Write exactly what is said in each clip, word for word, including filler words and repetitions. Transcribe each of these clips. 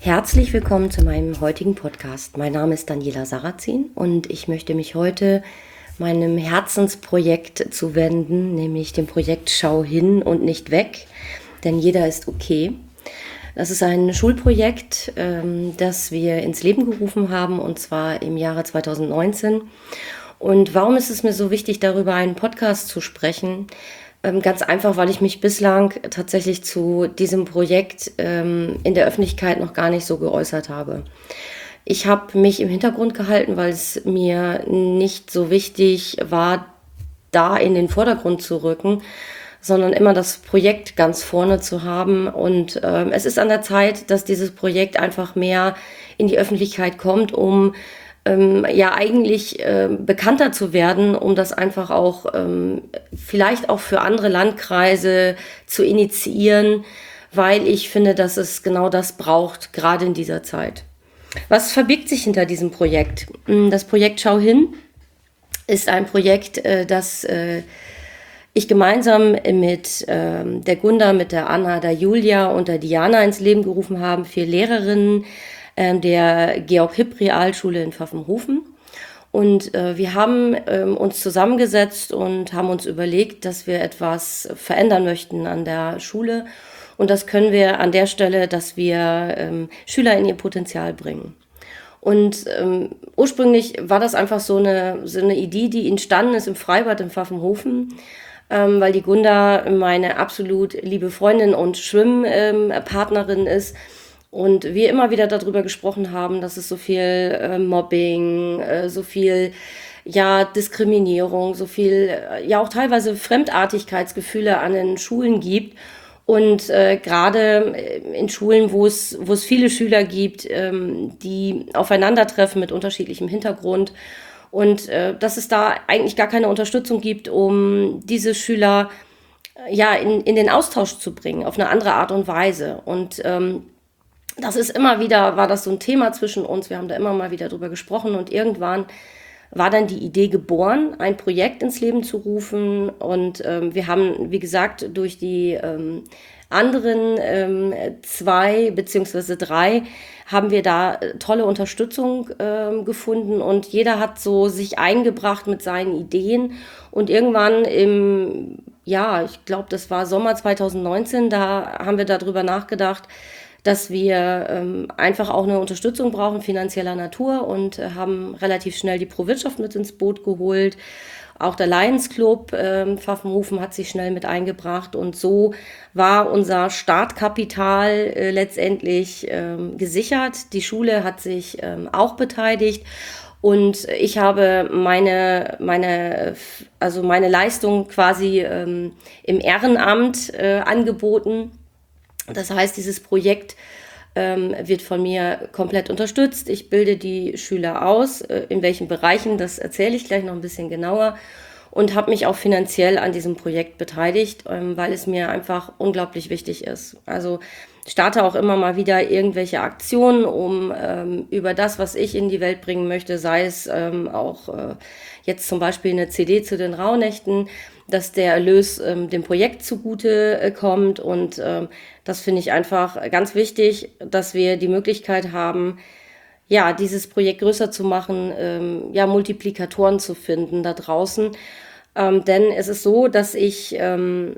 Herzlich willkommen zu meinem heutigen Podcast. Mein Name ist Daniela Sarrazin und ich möchte mich heute meinem Herzensprojekt zuwenden, nämlich dem Projekt Schau hin und nicht weg, denn jeder ist okay. Das ist ein Schulprojekt, ähm, das wir ins Leben gerufen haben, und zwar im Jahre zwanzig neunzehn. Und warum ist es mir so wichtig, darüber einen Podcast zu sprechen? Ähm, ganz einfach, weil ich mich bislang tatsächlich zu diesem Projekt ähm, in der Öffentlichkeit noch gar nicht so geäußert habe. Ich habe mich im Hintergrund gehalten, weil es mir nicht so wichtig war, da in den Vordergrund zu rücken, sondern immer das Projekt ganz vorne zu haben. Und ähm, es ist an der Zeit, dass dieses Projekt einfach mehr in die Öffentlichkeit kommt, um ähm, ja eigentlich äh, bekannter zu werden, um das einfach auch ähm, vielleicht auch für andere Landkreise zu initiieren, weil ich finde, dass es genau das braucht, gerade in dieser Zeit. Was verbirgt sich hinter diesem Projekt? Das Projekt Schau hin ist ein Projekt, äh, das äh, ich gemeinsam mit ähm, der Gunda, mit der Anna, der Julia und der Diana ins Leben gerufen haben, vier Lehrerinnen äh, der Georg-Hipp-Realschule in Pfaffenhofen. Und äh, wir haben ähm, uns zusammengesetzt und haben uns überlegt, dass wir etwas verändern möchten an der Schule. Und das können wir an der Stelle, dass wir ähm, Schüler in ihr Potenzial bringen. Und ähm, ursprünglich war das einfach so eine, so eine Idee, die entstanden ist im Freibad in Pfaffenhofen, ähm, weil die Gunda meine absolut liebe Freundin und Schwimmpartnerin ähm, ist. Und wir immer wieder darüber gesprochen haben, dass es so viel äh, Mobbing, äh, so viel ja, Diskriminierung, so viel, äh, ja auch teilweise Fremdartigkeitsgefühle an den Schulen gibt. Und äh, gerade in Schulen, wo es, wo es viele Schüler gibt, ähm, die aufeinandertreffen mit unterschiedlichem Hintergrund. Und äh, dass es da eigentlich gar keine Unterstützung gibt, um diese Schüler äh, ja, in, in den Austausch zu bringen, auf eine andere Art und Weise. Und ähm, das ist immer wieder, war das so ein Thema zwischen uns. Wir haben da immer mal wieder drüber gesprochen und irgendwann war dann die Idee geboren, ein Projekt ins Leben zu rufen. Und ähm, wir haben, wie gesagt, durch die ähm, anderen ähm, zwei beziehungsweise drei haben wir da tolle Unterstützung ähm, gefunden. Und jeder hat so sich eingebracht mit seinen Ideen. Und irgendwann im, ja, ich glaube, das war Sommer zwanzig neunzehn, da haben wir darüber nachgedacht, dass wir ähm, einfach auch eine Unterstützung brauchen, finanzieller Natur, und äh, haben relativ schnell die Pro-Wirtschaft mit ins Boot geholt. Auch der Lions Club ähm, Pfaffenhofen hat sich schnell mit eingebracht, und so war unser Startkapital äh, letztendlich ähm, gesichert. Die Schule hat sich ähm, auch beteiligt. Und ich habe meine, meine, also meine Leistung quasi ähm, im Ehrenamt äh, angeboten. Das heißt, dieses Projekt ähm, wird von mir komplett unterstützt. Ich bilde die Schüler aus. Äh, in welchen Bereichen, das erzähle ich gleich noch ein bisschen genauer. Und habe mich auch finanziell an diesem Projekt beteiligt, ähm, weil es mir einfach unglaublich wichtig ist. Also starte auch immer mal wieder irgendwelche Aktionen, um ähm, über das, was ich in die Welt bringen möchte, sei es ähm, auch äh, jetzt zum Beispiel eine C D zu den Rauhnächten, dass der Erlös ähm, dem Projekt zugute äh, kommt. Und ähm, das finde ich einfach ganz wichtig, dass wir die Möglichkeit haben, ja, dieses Projekt größer zu machen, ähm, ja, Multiplikatoren zu finden da draußen. Ähm, denn es ist so, dass ich ähm,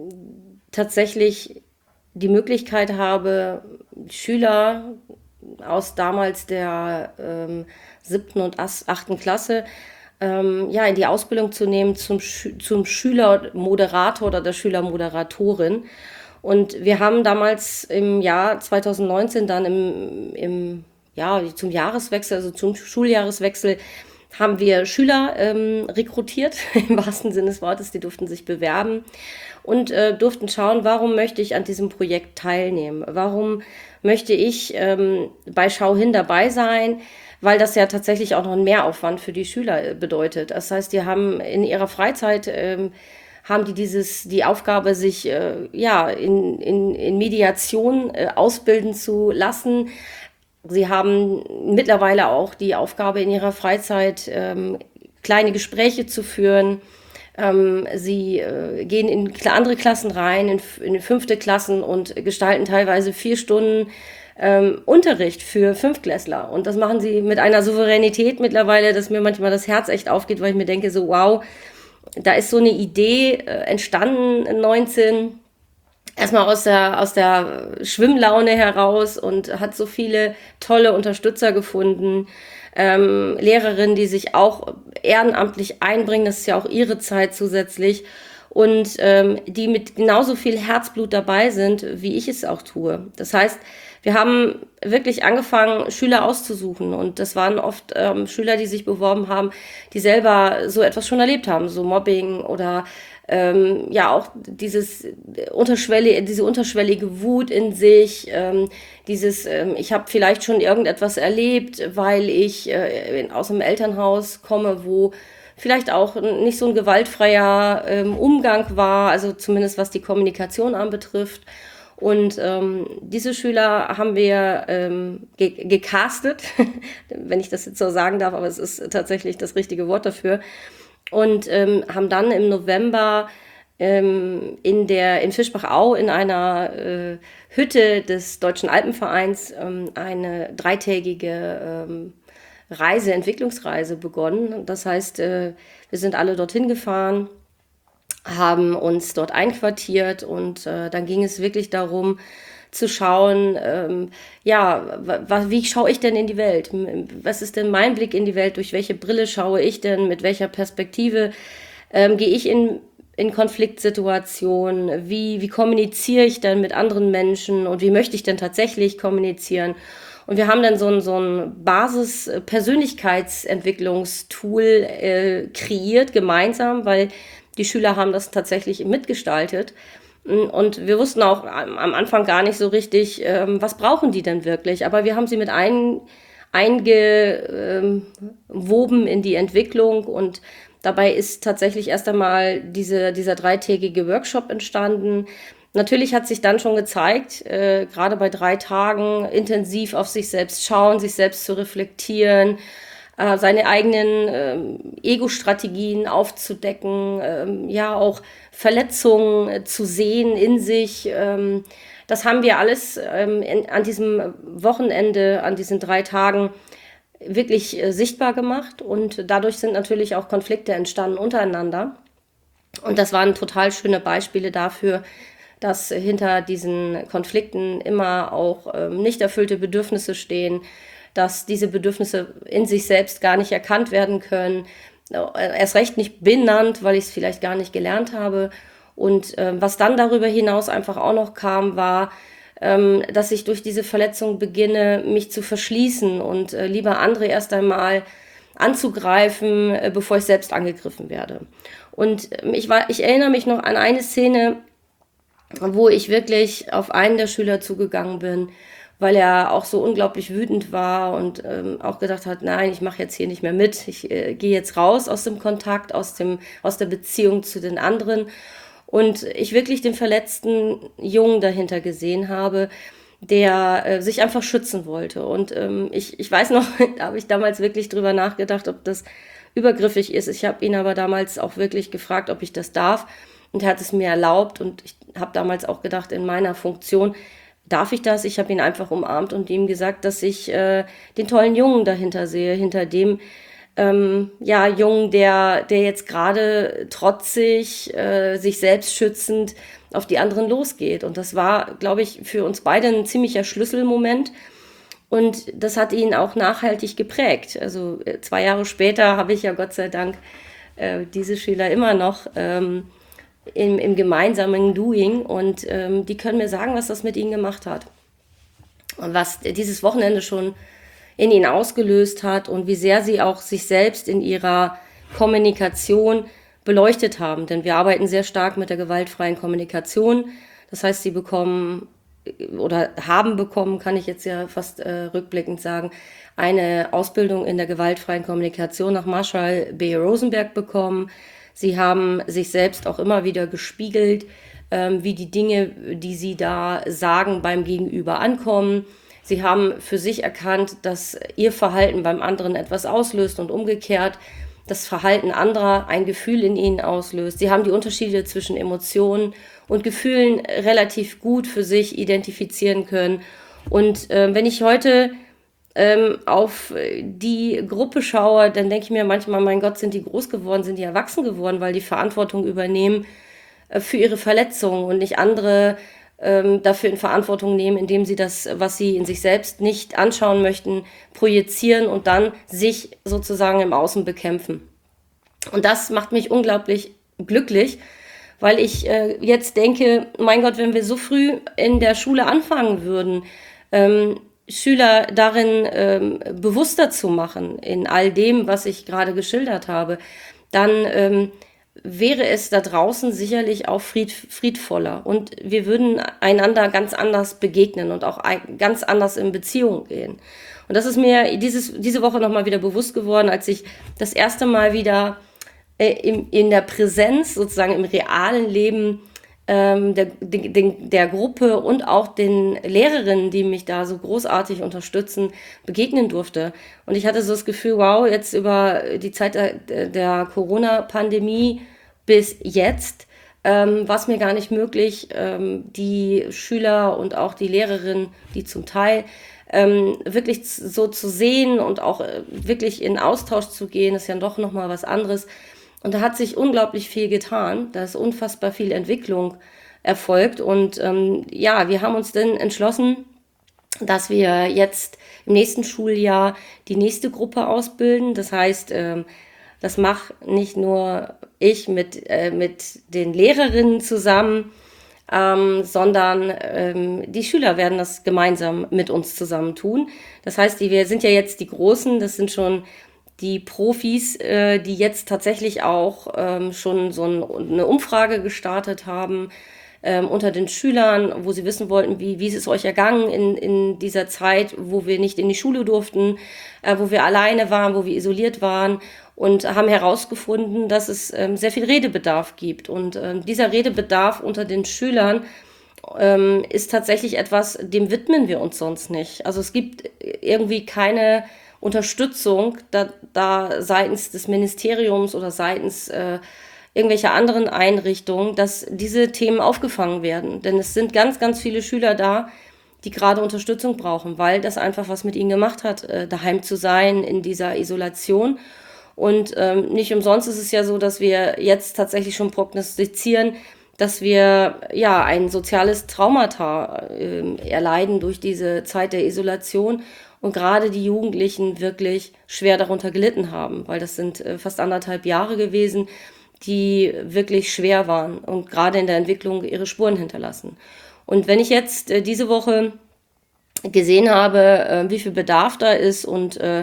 tatsächlich die Möglichkeit habe, Schüler aus damals der ähm, siebten und achten Klasse ähm, ja, in die Ausbildung zu nehmen zum, Schü zum Schülermoderator oder der Schülermoderatorin. Und wir haben damals im Jahr zwanzig neunzehn dann im, im ja, zum Jahreswechsel, also zum Schuljahreswechsel, haben wir Schüler ähm, rekrutiert, im wahrsten Sinne des Wortes. Die durften sich bewerben und äh, durften schauen, warum möchte ich an diesem Projekt teilnehmen? Warum möchte ich ähm, bei Schau hin dabei sein? Weil das ja tatsächlich auch noch einen Mehraufwand für die Schüler bedeutet. Das heißt, die haben in ihrer Freizeit ähm, haben die dieses, die Aufgabe, sich äh, ja, in, in, in Mediation äh, ausbilden zu lassen. Sie haben mittlerweile auch die Aufgabe in ihrer Freizeit, ähm, kleine Gespräche zu führen, Ähm, sie äh, gehen in andere Klassen rein, in, in fünfte Klassen und gestalten teilweise vier Stunden ähm, Unterricht für Fünftklässler. Und das machen sie mit einer Souveränität mittlerweile, dass mir manchmal das Herz echt aufgeht, weil ich mir denke, so wow, da ist so eine Idee äh, entstanden, neunzehn, erstmal aus der, aus der Schwimmlaune heraus und hat so viele tolle Unterstützer gefunden. Ähm, Lehrerinnen, die sich auch ehrenamtlich einbringen, das ist ja auch ihre Zeit zusätzlich und ähm, die mit genauso viel Herzblut dabei sind, wie ich es auch tue. Das heißt, wir haben wirklich angefangen, Schüler auszusuchen und das waren oft ähm, Schüler, die sich beworben haben, die selber so etwas schon erlebt haben, so Mobbing oder ähm, ja auch dieses unterschwellige, diese unterschwellige Wut in sich, ähm, dieses, ähm, ich habe vielleicht schon irgendetwas erlebt, weil ich äh, aus einem Elternhaus komme, wo vielleicht auch nicht so ein gewaltfreier ähm, Umgang war, also zumindest was die Kommunikation anbetrifft. Und ähm, diese Schüler haben wir ähm, ge- gecastet, wenn ich das jetzt so sagen darf, aber es ist tatsächlich das richtige Wort dafür. Und ähm, haben dann im November ähm, in der in Fischbach-Au in einer äh, Hütte des Deutschen Alpenvereins ähm, eine dreitägige ähm, Reise, Entwicklungsreise begonnen. Das heißt, äh, wir sind alle dorthin gefahren, haben uns dort einquartiert und äh, dann ging es wirklich darum zu schauen, ähm, ja, w- wie schaue ich denn in die Welt? Was ist denn mein Blick in die Welt? Durch welche Brille schaue ich denn? Mit welcher Perspektive ähm, gehe ich in, in Konfliktsituationen? Wie, wie kommuniziere ich denn mit anderen Menschen? Und wie möchte ich denn tatsächlich kommunizieren? Und wir haben dann so ein, so ein Basis-Persönlichkeitsentwicklungstool äh, kreiert, gemeinsam, weil die Schüler haben das tatsächlich mitgestaltet. Und wir wussten auch am Anfang gar nicht so richtig, ähm, was brauchen die denn wirklich. Aber wir haben sie mit ein, eingewoben in die Entwicklung. Und dabei ist tatsächlich erst einmal diese, dieser dreitägige Workshop entstanden. Natürlich hat sich dann schon gezeigt, äh, gerade bei drei Tagen intensiv auf sich selbst schauen, sich selbst zu reflektieren, äh, seine eigenen ähm, Ego-Strategien aufzudecken, ähm, ja auch Verletzungen äh, zu sehen in sich. Ähm, das haben wir alles ähm, in, an diesem Wochenende, an diesen drei Tagen wirklich äh, sichtbar gemacht und dadurch sind natürlich auch Konflikte entstanden untereinander. Und das waren total schöne Beispiele dafür, dass hinter diesen Konflikten immer auch ähm, nicht erfüllte Bedürfnisse stehen, dass diese Bedürfnisse in sich selbst gar nicht erkannt werden können, äh, erst recht nicht benannt, weil ich es vielleicht gar nicht gelernt habe. Und äh, was dann darüber hinaus einfach auch noch kam, war, ähm, dass ich durch diese Verletzung beginne, mich zu verschließen und äh, lieber andere erst einmal anzugreifen, äh, bevor ich selbst angegriffen werde. Und ähm, ich, war, ich erinnere mich noch an eine Szene, wo ich wirklich auf einen der Schüler zugegangen bin, weil er auch so unglaublich wütend war und ähm, auch gedacht hat, nein, ich mache jetzt hier nicht mehr mit, ich äh, gehe jetzt raus aus dem Kontakt, aus, dem, aus der Beziehung zu den anderen. Und ich wirklich den verletzten Jungen dahinter gesehen habe, der äh, sich einfach schützen wollte. Und ähm, ich, ich weiß noch, da habe ich damals wirklich drüber nachgedacht, ob das übergriffig ist. Ich habe ihn aber damals auch wirklich gefragt, ob ich das darf. Und er hat es mir erlaubt und ich habe damals auch gedacht, in meiner Funktion darf ich das. Ich habe ihn einfach umarmt und ihm gesagt, dass ich äh, den tollen Jungen dahinter sehe, hinter dem ähm, ja, Jungen, der, der jetzt gerade trotzig, äh, sich selbst schützend auf die anderen losgeht. Und das war, glaube ich, für uns beide ein ziemlicher Schlüsselmoment. Und das hat ihn auch nachhaltig geprägt. Also äh, zwei Jahre später habe ich ja Gott sei Dank äh, diese Schüler immer noch ähm, im, im gemeinsamen Doing und ähm, die können mir sagen, was das mit ihnen gemacht hat und was dieses Wochenende schon in ihnen ausgelöst hat und wie sehr sie auch sich selbst in ihrer Kommunikation beleuchtet haben. Denn wir arbeiten sehr stark mit der gewaltfreien Kommunikation. Das heißt, sie bekommen oder haben bekommen, kann ich jetzt ja fast äh, rückblickend sagen, eine Ausbildung in der gewaltfreien Kommunikation nach Marshall B. Rosenberg bekommen. Sie haben sich selbst auch immer wieder gespiegelt, ähm, wie die Dinge, die sie da sagen, beim Gegenüber ankommen. Sie haben für sich erkannt, dass ihr Verhalten beim anderen etwas auslöst und umgekehrt. das Verhalten anderer ein Gefühl in ihnen auslöst. Sie haben die Unterschiede zwischen Emotionen und Gefühlen relativ gut für sich identifizieren können. Und äh, wenn ich heute ähm, auf die Gruppe schaue, dann denke ich mir manchmal, mein Gott, sind die groß geworden, sind die erwachsen geworden, weil die Verantwortung übernehmen äh, für ihre Verletzungen und nicht andere ähm, dafür in Verantwortung nehmen, indem sie das, was sie in sich selbst nicht anschauen möchten, projizieren und dann sich sozusagen im Außen bekämpfen. Und das macht mich unglaublich glücklich, weil ich äh, jetzt denke, mein Gott, wenn wir so früh in der Schule anfangen würden, ähm, Schüler darin ähm, bewusster zu machen, in all dem, was ich gerade geschildert habe, dann ähm, wäre es da draußen sicherlich auch fried, friedvoller und wir würden einander ganz anders begegnen und auch ein, ganz anders in Beziehung gehen. Und das ist mir dieses, diese Woche nochmal wieder bewusst geworden, als ich das erste Mal wieder äh, in, in der Präsenz, sozusagen im realen Leben ähm, der, der, der Gruppe und auch den Lehrerinnen, die mich da so großartig unterstützen, begegnen durfte. Und ich hatte so das Gefühl, wow, jetzt über die Zeit der, der Corona-Pandemie bis jetzt ähm, war es mir gar nicht möglich, ähm, die Schüler und auch die Lehrerinnen, die zum Teil ähm, wirklich so zu sehen und auch äh, wirklich in Austausch zu gehen, ist ja doch nochmal was anderes. Und da hat sich unglaublich viel getan. Da ist unfassbar viel Entwicklung erfolgt. Und ähm, ja, wir haben uns dann entschlossen, dass wir jetzt im nächsten Schuljahr die nächste Gruppe ausbilden. Das heißt, ähm, das mache nicht nur ich mit, äh, mit den Lehrerinnen zusammen, ähm, sondern ähm, die Schüler werden das gemeinsam mit uns zusammen tun. Das heißt, die, wir sind ja jetzt die Großen, das sind schon die Profis, äh, die jetzt tatsächlich auch ähm, schon so ein, eine Umfrage gestartet haben ähm, unter den Schülern, wo sie wissen wollten, wie, wie ist es euch ergangen in, in dieser Zeit, wo wir nicht in die Schule durften, äh, wo wir alleine waren, wo wir isoliert waren und haben herausgefunden, dass es ähm, sehr viel Redebedarf gibt. Und ähm, dieser Redebedarf unter den Schülern ähm, ist tatsächlich etwas, dem widmen wir uns sonst nicht. Also es gibt irgendwie keine Unterstützung da, da seitens des Ministeriums oder seitens äh, irgendwelcher anderen Einrichtungen, dass diese Themen aufgefangen werden. Denn es sind ganz, ganz viele Schüler da, die gerade Unterstützung brauchen, weil das einfach was mit ihnen gemacht hat, äh, daheim zu sein in dieser Isolation. Und ähm, nicht umsonst ist es ja so, dass wir jetzt tatsächlich schon prognostizieren, dass wir ja ein soziales Traumata äh, erleiden durch diese Zeit der Isolation. Und gerade die Jugendlichen wirklich schwer darunter gelitten haben, weil das sind äh, fast anderthalb Jahre gewesen, die wirklich schwer waren und gerade in der Entwicklung ihre Spuren hinterlassen. Und wenn ich jetzt äh, diese Woche gesehen habe, äh, wie viel Bedarf da ist und äh,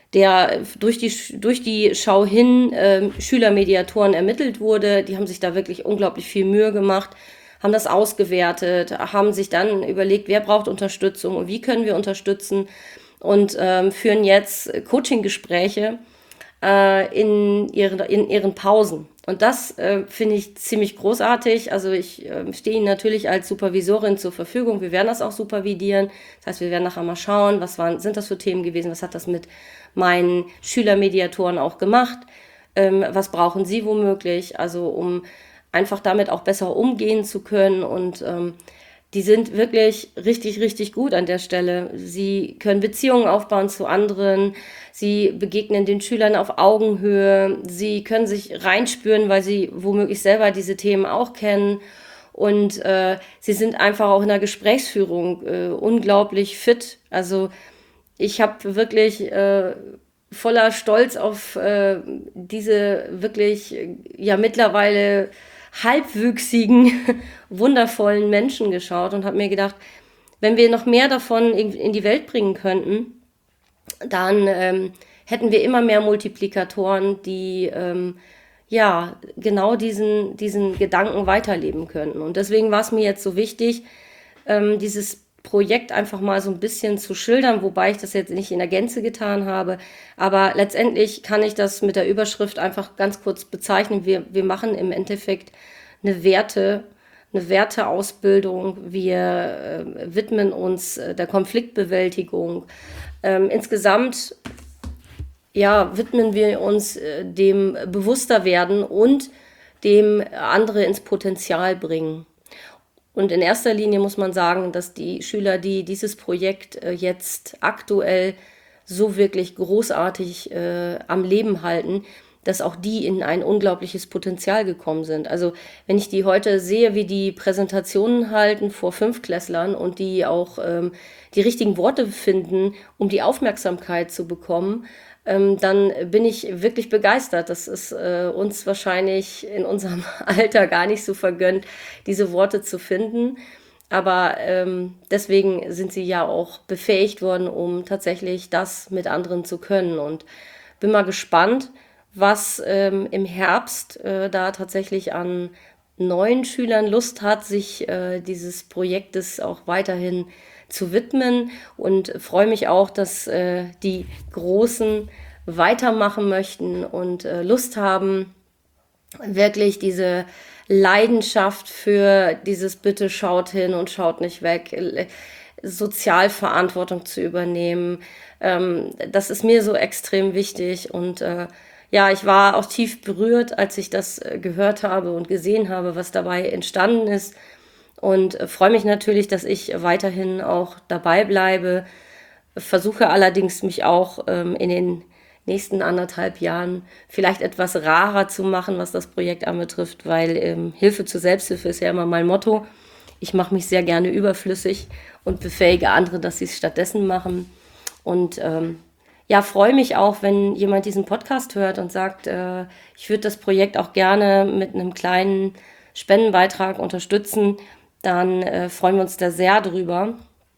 der durch die, durch die Schau hin äh, Schülermediatoren ermittelt wurde, die haben sich da wirklich unglaublich viel Mühe gemacht, haben das ausgewertet, haben sich dann überlegt, wer braucht Unterstützung und wie können wir unterstützen und ähm, führen jetzt Coaching-Gespräche äh, in, ihre, in ihren Pausen. Und das äh, finde ich ziemlich großartig. Also ich äh, stehe Ihnen natürlich als Supervisorin zur Verfügung. Wir werden das auch supervidieren. Das heißt, wir werden nachher mal schauen, was waren, sind das für Themen gewesen, was hat das mit meinen Schülermediatoren auch gemacht, ähm, was brauchen Sie womöglich, also um einfach damit auch besser umgehen zu können und ähm, die sind wirklich richtig, richtig gut an der Stelle. Sie können Beziehungen aufbauen zu anderen, sie begegnen den Schülern auf Augenhöhe, sie können sich reinspüren, weil sie womöglich selber diese Themen auch kennen und äh, sie sind einfach auch in der Gesprächsführung äh, unglaublich fit. Also ich habe wirklich äh, voller Stolz auf äh, diese wirklich ja mittlerweile halbwüchsigen, wundervollen Menschen geschaut und habe mir gedacht, wenn wir noch mehr davon in, in die Welt bringen könnten, dann ähm, hätten wir immer mehr Multiplikatoren, die ähm, ja genau diesen, diesen Gedanken weiterleben könnten. Und deswegen war es mir jetzt so wichtig, ähm, dieses Projekt einfach mal so ein bisschen zu schildern, wobei ich das jetzt nicht in der Gänze getan habe. Aber letztendlich kann ich das mit der Überschrift einfach ganz kurz bezeichnen. Wir, wir machen im Endeffekt eine Werte, eine Werteausbildung. Wir äh, widmen uns äh, der Konfliktbewältigung. Ähm, insgesamt ja, widmen wir uns äh, dem bewusster werden und dem andere ins Potenzial bringen. Und in erster Linie muss man sagen, dass die Schüler, die dieses Projekt äh, jetzt aktuell so wirklich großartig äh, am Leben halten, dass auch die in ein unglaubliches Potenzial gekommen sind. Also wenn ich die heute sehe, wie die Präsentationen halten vor Fünftklässlern und die auch ähm, die richtigen Worte finden, um die Aufmerksamkeit zu bekommen, ähm, dann bin ich wirklich begeistert. Das ist äh, uns wahrscheinlich in unserem Alter gar nicht so vergönnt, diese Worte zu finden. Aber ähm, deswegen sind sie ja auch befähigt worden, um tatsächlich das mit anderen zu können. Und bin mal gespannt, was ähm, im Herbst äh, da tatsächlich an neuen Schülern Lust hat, sich äh, dieses Projektes auch weiterhin zu widmen, und freue mich auch, dass äh, die Großen weitermachen möchten und äh, Lust haben, wirklich diese Leidenschaft für dieses Bitte schaut hin und schaut nicht weg, äh, Sozialverantwortung zu übernehmen. Ähm, das ist mir so extrem wichtig, und äh, ja, ich war auch tief berührt, als ich das äh, gehört habe und gesehen habe, was dabei entstanden ist, und äh, freue mich natürlich, dass ich weiterhin auch dabei bleibe. Versuche allerdings, mich auch ähm, in den nächsten anderthalb Jahren vielleicht etwas rarer zu machen, was das Projekt anbetrifft, weil ähm, Hilfe zur Selbsthilfe ist ja immer mein Motto. Ich mache mich sehr gerne überflüssig und befähige andere, dass sie es stattdessen machen. Und ähm, ja, freue mich auch, wenn jemand diesen Podcast hört und sagt, äh, ich würde das Projekt auch gerne mit einem kleinen Spendenbeitrag unterstützen. Dann äh, freuen wir uns da sehr drüber,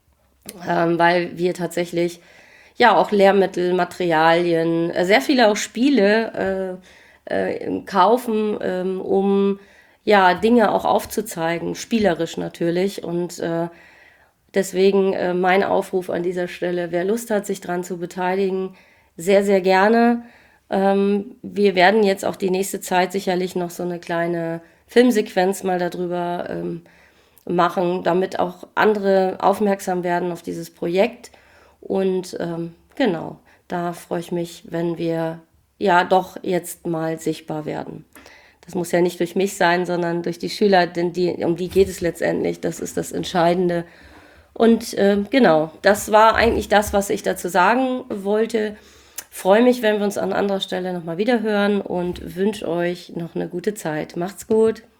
ähm, weil wir tatsächlich ja auch Lehrmittel, Materialien, äh, sehr viele auch Spiele äh, äh, kaufen, ähm, um ja Dinge auch aufzuzeigen, spielerisch natürlich. Und äh, deswegen äh, mein Aufruf an dieser Stelle: Wer Lust hat, sich daran zu beteiligen, sehr, sehr gerne. Ähm, wir werden jetzt auch die nächste Zeit sicherlich noch so eine kleine Filmsequenz mal darüber ähm, machen, damit auch andere aufmerksam werden auf dieses Projekt. Und ähm, genau, da freue ich mich, wenn wir ja doch jetzt mal sichtbar werden. Das muss ja nicht durch mich sein, sondern durch die Schüler, denn die, um die geht es letztendlich. Das ist das Entscheidende. Und äh, genau, das war eigentlich das, was ich dazu sagen wollte. Freue mich, wenn wir uns an anderer Stelle nochmal wieder hören, und wünsche euch noch eine gute Zeit. Macht's gut.